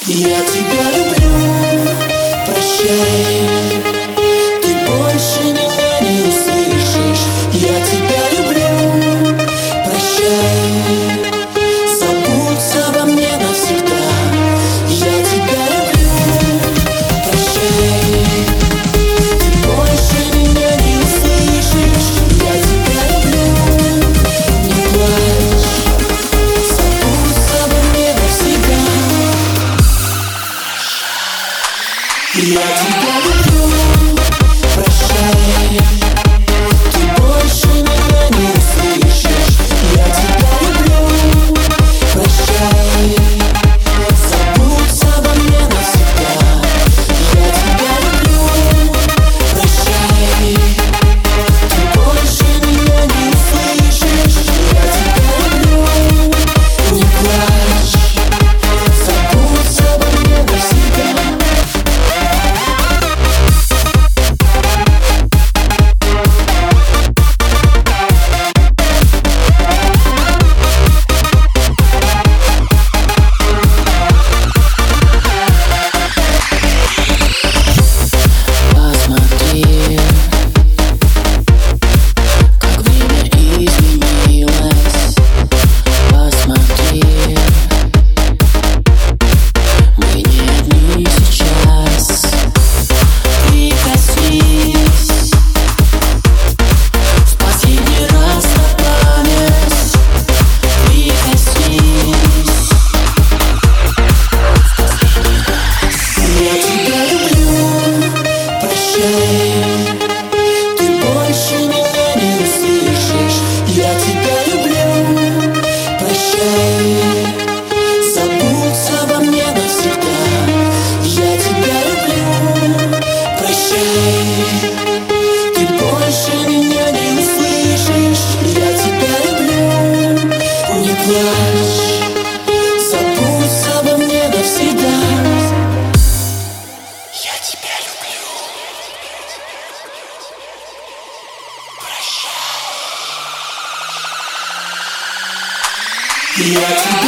Я тебя люблю, прощай. Ты больше меня не услышишь. Я тебя люблю, прощай. Забудься обо мне навсегда. Я тебя люблю, прощай. Ты больше меня не услышишь. Я тебя люблю, не плачь. Забудься обо мне навсегда. Я тебя люблю, прощай. Ты больше меня не услышишь. Я тебя люблю, прощай. Забудься обо мне навсегда. Я тебя люблю, прощай. Ты больше меня не услышишь. Я тебя люблю, не плачь. Забудься обо мне навсегда. Посмотри, как время изменилось. Посмотри, мы не одни сейчас. Прикоснись в последний раз на память. Прикоснись. Я тебя люблю, прощай. Ты больше меня не услышишь. Я тебя люблю, прощай. Забудься обо мне навсегда. Я тебя люблю, прощай. Ты больше меня не услышишь. Я тебя люблю, не плачь. Забудься обо мне навсегда. Я тебя люблю. Прощай. Я тебя